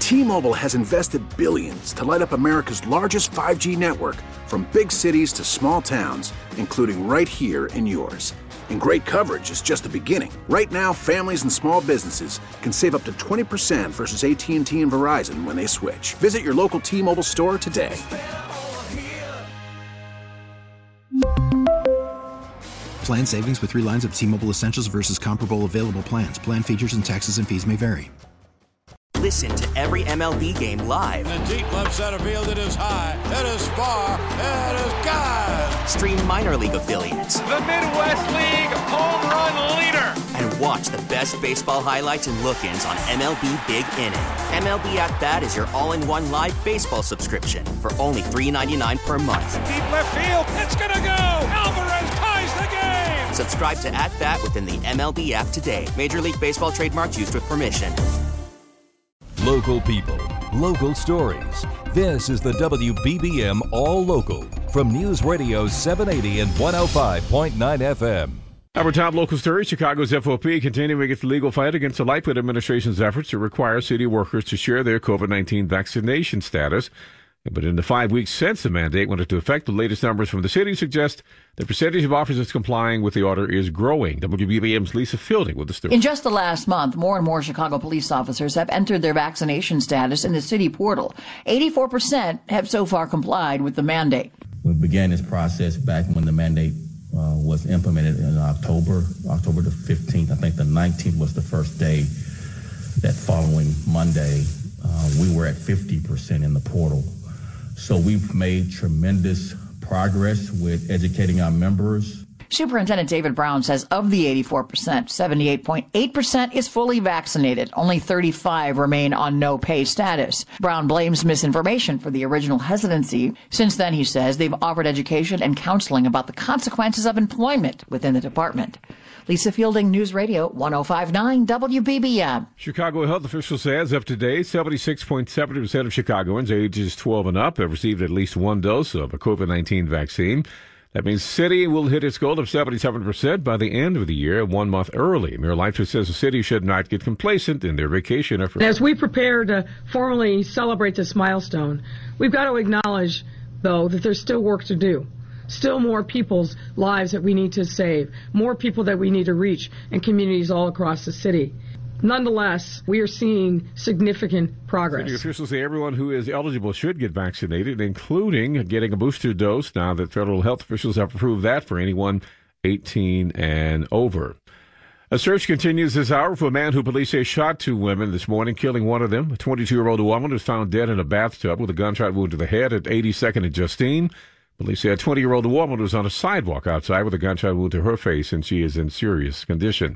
T-Mobile has invested billions to light up America's largest 5G network, from big cities to small towns, including right here in yours. And great coverage is just the beginning. Right now, families and small businesses can save up to 20% versus AT&T and Verizon when they switch. Visit your local T-Mobile store today. Plan savings with 3 lines of T-Mobile Essentials versus comparable available plans. Plan features and taxes and fees may vary. Listen to every MLB game live. In the deep left center field, it is high, it is far, it is gone. Stream minor league affiliates. The Midwest League home run leader. And watch the best baseball highlights and look-ins on MLB Big Inning. MLB At Bat is your all-in-one live baseball subscription for only $3.99 per month. Deep left field, it's gonna go. Alvarez ties the game. Subscribe to At Bat within the MLB app today. Major League Baseball trademarks used with permission. Local people, local stories. This is the WBBM All Local from News Radio 780 and 105.9 FM. Our top local story, Chicago's FOP continuing its legal fight against the Lightfoot administration's efforts to require city workers to share their COVID-19 vaccination status. But in the 5 weeks since the mandate went into effect, the latest numbers from the city suggest the percentage of officers complying with the order is growing. WBBM's Lisa Fielding with the story. In just the last month, more and more Chicago police officers have entered their vaccination status in the city portal. 84% have so far complied with the mandate. We began this process back when the mandate was implemented in October the 15th. I think the 19th was the first day. That following Monday, we were at 50% in the portal. So we've made tremendous progress with educating our members. Superintendent David Brown says of the 84%, 78.8% is fully vaccinated. Only 35 remain on no-pay status. Brown blames misinformation for the original hesitancy. Since then, he says, they've offered education and counseling about the consequences of employment within the department. Lisa Fielding, News Radio 105.9 WBBM. Chicago health officials say as of today, 76.7% of Chicagoans ages 12 and up have received at least one dose of a COVID-19 vaccine. That means the city will hit its goal of 77% by the end of the year, 1 month early. Mayor Lightfoot says the city should not get complacent in their vacation efforts. As we prepare to formally celebrate this milestone, we've got to acknowledge, though, that there's still work to do. Still more people's lives that we need to save, more people that we need to reach in communities all across the city. Nonetheless, we are seeing significant progress. City officials say everyone who is eligible should get vaccinated, including getting a booster dose, now that federal health officials have approved that for anyone 18 and over. A search continues this hour for a man who police say shot 2 women this morning, killing one of them. A 22-year-old woman was found dead in a bathtub with a gunshot wound to the head at 82nd and Justine. Police say a 20-year-old woman was on a sidewalk outside with a gunshot wound to her face, and she is in serious condition.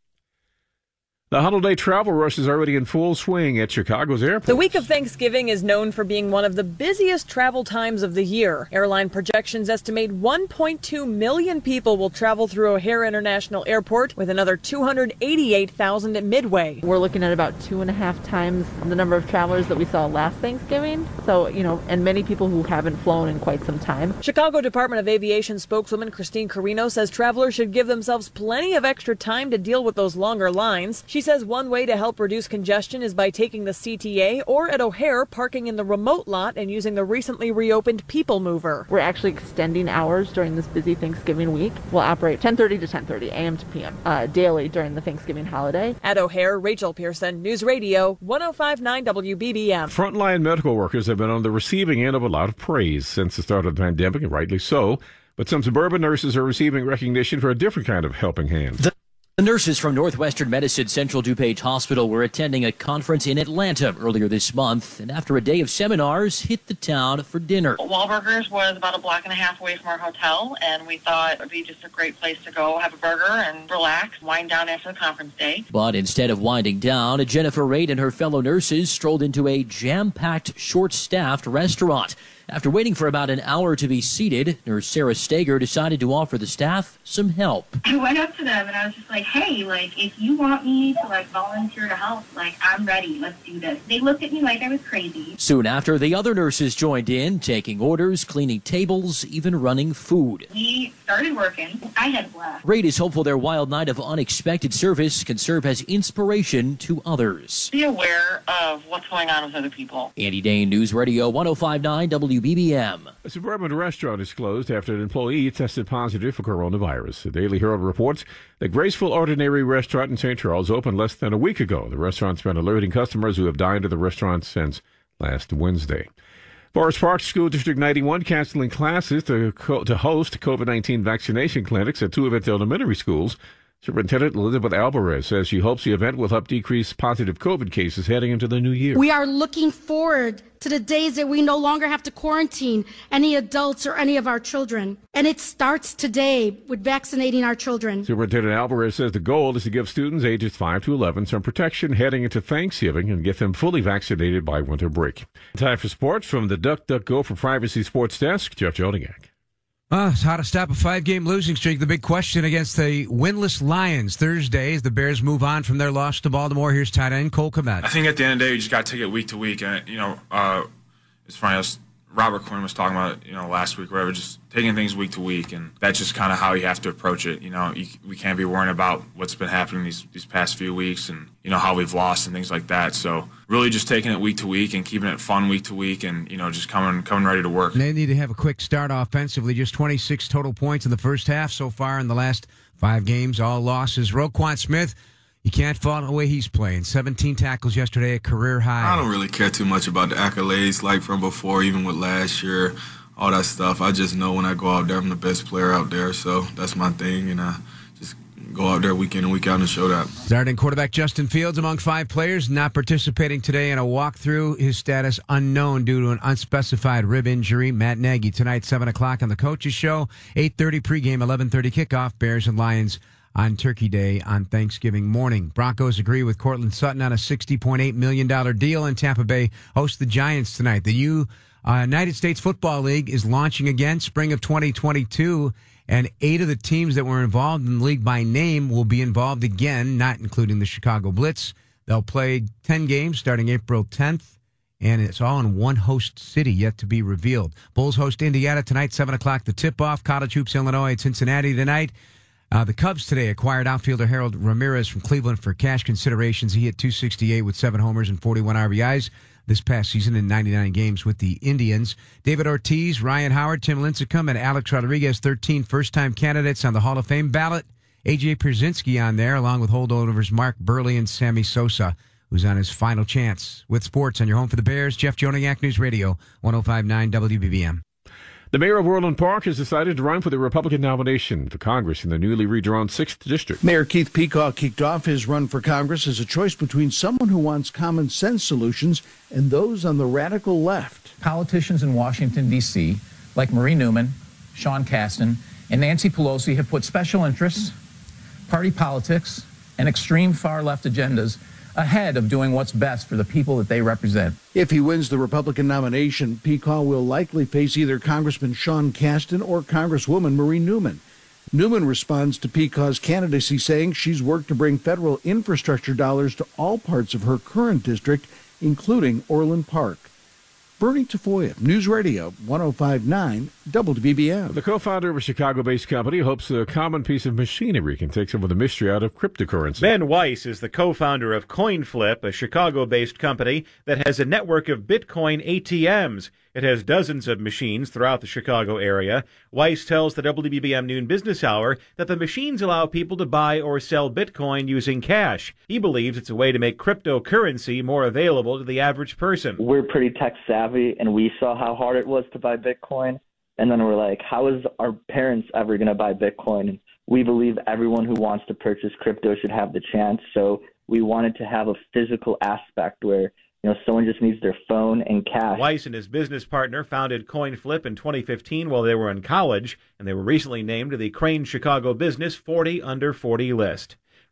The holiday travel rush is already in full swing at Chicago's airport. The week of Thanksgiving is known for being one of the busiest travel times of the year. Airline projections estimate 1.2 million people will travel through O'Hare International Airport, with another 288,000 at Midway. We're looking at about 2.5 times the number of travelers that we saw last Thanksgiving. So, and many people who haven't flown in quite some time. Chicago Department of Aviation spokeswoman Christine Carino says travelers should give themselves plenty of extra time to deal with those longer lines. She says one way to help reduce congestion is by taking the CTA or at O'Hare parking in the remote lot and using the recently reopened People Mover. We're actually extending hours during this busy Thanksgiving week. We'll operate 10:30 to 10:30 a.m. to p.m. Daily during the Thanksgiving holiday. At O'Hare, Rachel Pearson, News Radio 105.9 WBBM. Frontline medical workers have been on the receiving end of a lot of praise since the start of the pandemic, and rightly so. But some suburban nurses are receiving recognition for a different kind of helping hand. The nurses from Northwestern Medicine Central DuPage Hospital were attending a conference in Atlanta earlier this month, and after a day of seminars, hit the town for dinner. Wahlburgers was about a block and a half away from our hotel, and we thought it would be just a great place to go have a burger and relax, wind down after the conference day. But instead of winding down, Jennifer Raid and her fellow nurses strolled into a jam-packed, short-staffed restaurant. After waiting for about an hour to be seated, nurse Sarah Steger decided to offer the staff some help. I went up to them and I was just like, hey, if you want me to volunteer to help, I'm ready. Let's do this. They looked at me like I was crazy. Soon after, the other nurses joined in, taking orders, cleaning tables, even running food. We started working. I had a blast. Reid is hopeful their wild night of unexpected service can serve as inspiration to others. Be aware of what's going on with other people. Andy Dane, News Radio 105.9 WBBM. A suburban restaurant is closed after an employee tested positive for coronavirus. The Daily Herald reports the Graceful Ordinary restaurant in St. Charles opened less than a week ago. The restaurant's been alerting customers who have dined at the restaurant since last Wednesday. Forest Park School District 91 canceling classes to host COVID-19 vaccination clinics at 2 of its elementary schools. Superintendent Elizabeth Alvarez says she hopes the event will help decrease positive COVID cases heading into the new year. We are looking forward to the days that we no longer have to quarantine any adults or any of our children. And it starts today with vaccinating our children. Superintendent Alvarez says the goal is to give students ages 5 to 11 some protection heading into Thanksgiving and get them fully vaccinated by winter break. Time for sports from the DuckDuckGo for Privacy Sports Desk, Jeff Joniak. It's how to stop a 5-game losing streak. The big question against the winless Lions Thursday as the Bears move on from their loss to Baltimore. Here's tight end Cole Kmet. I think at the end of the day, you just got to take it week to week. And, it's funny, Robert Quinn was talking about it, last week, whatever, just taking things week to week. And that's just kind of how you have to approach it. We can't be worrying about what's been happening these past few weeks and, how we've lost and things like that. So really just taking it week to week and keeping it fun week to week and, just coming ready to work. They need to have a quick start offensively. Just 26 total points in the first half so far in the last 5 games, all losses. Roquan Smith, you can't fault the way he's playing. 17 tackles yesterday, a career high. I don't really care too much about the accolades from before, even with last year, all that stuff. I just know when I go out there, I'm the best player out there, so that's my thing, and I just go out there week in and week out and show that. Starting quarterback Justin Fields among 5 players not participating today in a walkthrough. His status unknown due to an unspecified rib injury. Matt Nagy tonight, 7 o'clock on the Coaches Show. 8:30 pregame, 11:30 kickoff. Bears and Lions on Turkey Day on Thanksgiving morning. Broncos agree with Cortland Sutton on a $60.8 million deal, and Tampa Bay hosts the Giants tonight. The United States Football League is launching again spring of 2022, and 8 of the teams that were involved in the league by name will be involved again, not including the Chicago Blitz. They'll play 10 games starting April 10th, and it's all in one host city yet to be revealed. Bulls host Indiana tonight, 7 o'clock, the tip-off. College Hoops Illinois at Cincinnati tonight. The Cubs today acquired outfielder Harold Ramirez from Cleveland for cash considerations. He hit .268 with 7 homers and 41 RBIs this past season in 99 games with the Indians. David Ortiz, Ryan Howard, Tim Lincecum, and Alex Rodriguez, 13 first-time candidates on the Hall of Fame ballot. A.J. Pierzynski on there, along with holdovers Mark Burley and Sammy Sosa, who's on his final chance. With sports on your home for the Bears, Jeff Joniak, News Radio 105.9 WBBM. The mayor of Orland Park has decided to run for the Republican nomination for Congress in the newly redrawn 6th District. Mayor Keith Peacock kicked off his run for Congress as a choice between someone who wants common sense solutions and those on the radical left. Politicians in Washington, D.C., like Marie Newman, Sean Casten, and Nancy Pelosi have put special interests, party politics, and extreme far-left agendas ahead of doing what's best for the people that they represent. If he wins the Republican nomination, Peacock will likely face either Congressman Sean Casten or Congresswoman Marie Newman. Newman responds to Peacock's candidacy saying she's worked to bring federal infrastructure dollars to all parts of her current district, including Orland Park. Bernie Tafoya, News Radio 105.9 WBBM. The co-founder of a Chicago-based company hopes a common piece of machinery can take some of the mystery out of cryptocurrency. Ben Weiss is the co-founder of CoinFlip, a Chicago-based company that has a network of Bitcoin ATMs. It has dozens of machines throughout the Chicago area. Weiss tells the WBBM Noon Business Hour that the machines allow people to buy or sell Bitcoin using cash. He believes it's a way to make cryptocurrency more available to the average person. We're pretty tech savvy, and we saw how hard it was to buy Bitcoin. And then we're like, how is our parents ever going to buy Bitcoin? And we believe everyone who wants to purchase crypto should have the chance. So we wanted to have a physical aspect where someone just needs their phone and cash. Weiss and his business partner founded CoinFlip in 2015 while they were in college, and they were recently named to the Crane Chicago Business 40 Under 40 list.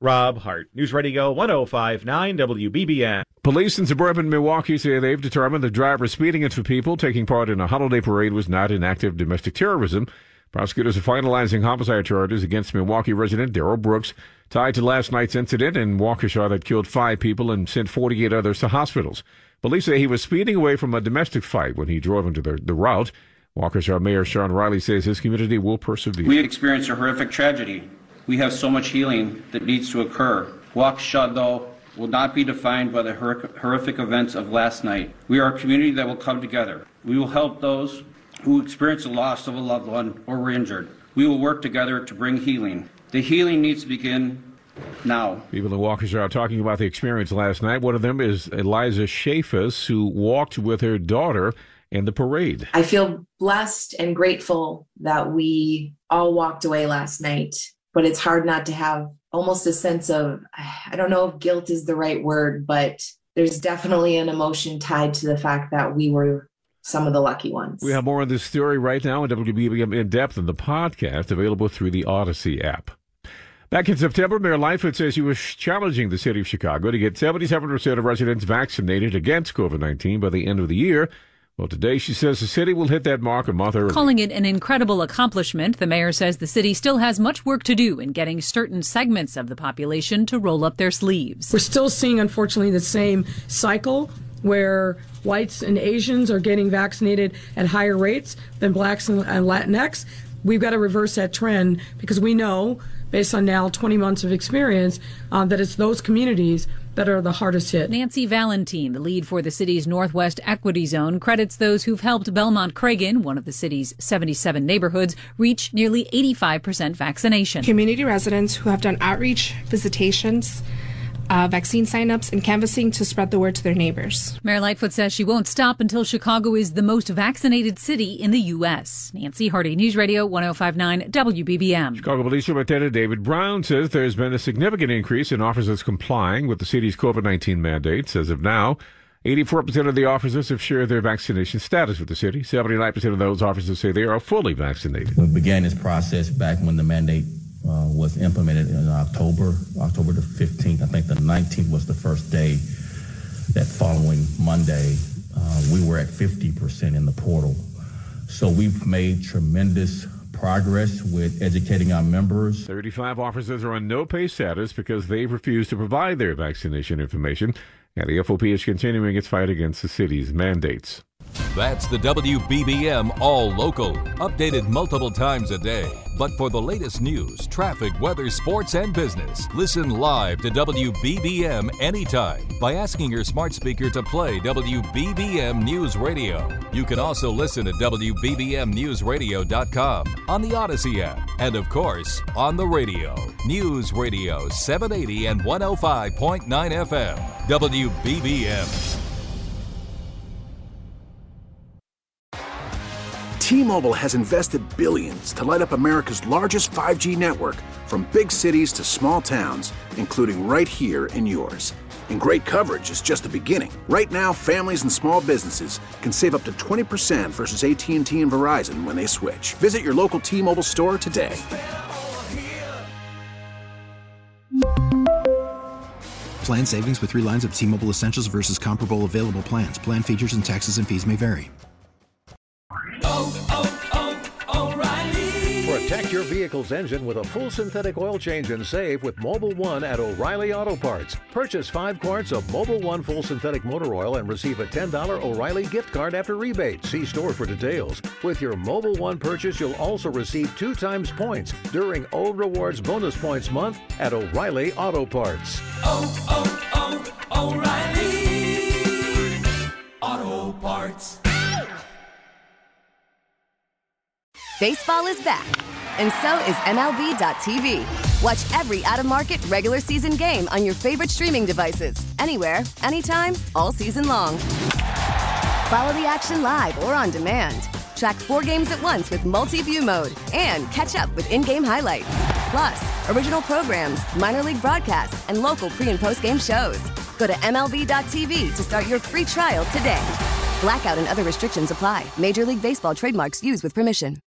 Rob Hart, News Radio 105.9 WBBM. Police in suburban Milwaukee say they've determined the driver speeding into people taking part in a holiday parade was not an act of domestic terrorism. Prosecutors are finalizing homicide charges against Milwaukee resident Darrell Brooks, tied to last night's incident in Waukesha that killed 5 people and sent 48 others to hospitals. Police say he was speeding away from a domestic fight when he drove into the route. Waukesha Mayor Sean Riley says his community will persevere. We experienced a horrific tragedy. We have so much healing that needs to occur. Waukesha, though, will not be defined by the horrific events of last night. We are a community that will come together. We will help those who experience the loss of a loved one or were injured. We will work together to bring healing. The healing needs to begin now. People in Waukesha are talking about the experience last night. One of them is Eliza Chaffis, who walked with her daughter in the parade. I feel blessed and grateful that we all walked away last night, but it's hard not to have almost a sense of, I don't know if guilt is the right word, but there's definitely an emotion tied to the fact that we were some of the lucky ones. We have more on this story right now on WBBM In Depth in the podcast, available through the Odyssey app. Back in September, Mayor Lightfoot says he was challenging the city of Chicago to get 77% of residents vaccinated against COVID-19 by the end of the year. Well, today she says the city will hit that mark a month early. Calling it an incredible accomplishment, the mayor says the city still has much work to do in getting certain segments of the population to roll up their sleeves. We're still seeing, unfortunately, the same cycle where whites and Asians are getting vaccinated at higher rates than blacks and Latinx. We've got to reverse that trend because we know, based on now 20 months of experience, that it's those communities that are the hardest hit. Nancy Valentine, the lead for the city's Northwest Equity Zone, credits those who've helped Belmont-Cragin, one of the city's 77 neighborhoods, reach nearly 85% vaccination. Community residents who have done outreach, visitations, vaccine signups, and canvassing to spread the word to their neighbors. Mayor Lightfoot says she won't stop until Chicago is the most vaccinated city in the U.S. Nancy Hardy, News Radio 105.9 WBBM. Chicago Police Superintendent David Brown says there's been a significant increase in officers complying with the city's COVID-19 mandates. As of now, 84% of the officers have shared their vaccination status with the city. 79% of those officers say they are fully vaccinated. We began this process back when the mandate was implemented in October the 15th. I think the 19th was the first day. That following Monday, we were at 50% in the portal. So we've made tremendous progress with educating our members. 35 officers are on no-pay status because they've refused to provide their vaccination information, and the FOP is continuing its fight against the city's mandates. That's the WBBM All Local, updated multiple times a day. But for the latest news, traffic, weather, sports, and business, listen live to WBBM anytime by asking your smart speaker to play WBBM News Radio. You can also listen at WBBMNewsRadio.com, on the Odyssey app, and of course, on the radio. News Radio 780 and 105.9 FM. WBBM. T-Mobile has invested billions to light up America's largest 5G network, from big cities to small towns, including right here in yours. And great coverage is just the beginning. Right now, families and small businesses can save up to 20% versus AT&T and Verizon when they switch. Visit your local T-Mobile store today. Plan savings with 3 lines of T-Mobile Essentials versus comparable available plans. Plan features and taxes and fees may vary. Protect your vehicle's engine with a full synthetic oil change and save with Mobil 1 at O'Reilly Auto Parts. Purchase 5 quarts of Mobil 1 full synthetic motor oil and receive a $10 O'Reilly gift card after rebate. See store for details. With your Mobil 1 purchase, you'll also receive 2 times points during O Rewards Bonus Points Month at O'Reilly Auto Parts. O'Reilly Auto Parts. Baseball is back, and so is MLB.tv. Watch every out-of-market regular season game on your favorite streaming devices, anywhere, anytime, all season long. Follow the action live or on demand. Track 4 games at once with multi-view mode and catch up with in-game highlights. Plus, original programs, minor league broadcasts, and local pre- and post-game shows. Go to MLB.tv to start your free trial today. Blackout and other restrictions apply. Major League Baseball trademarks used with permission.